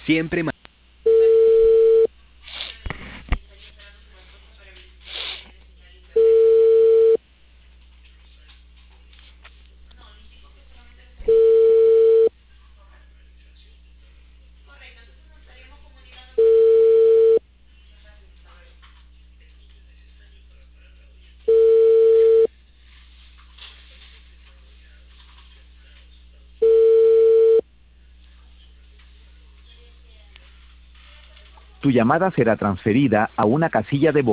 Siempre Tu llamada será transferida a una casilla de voz.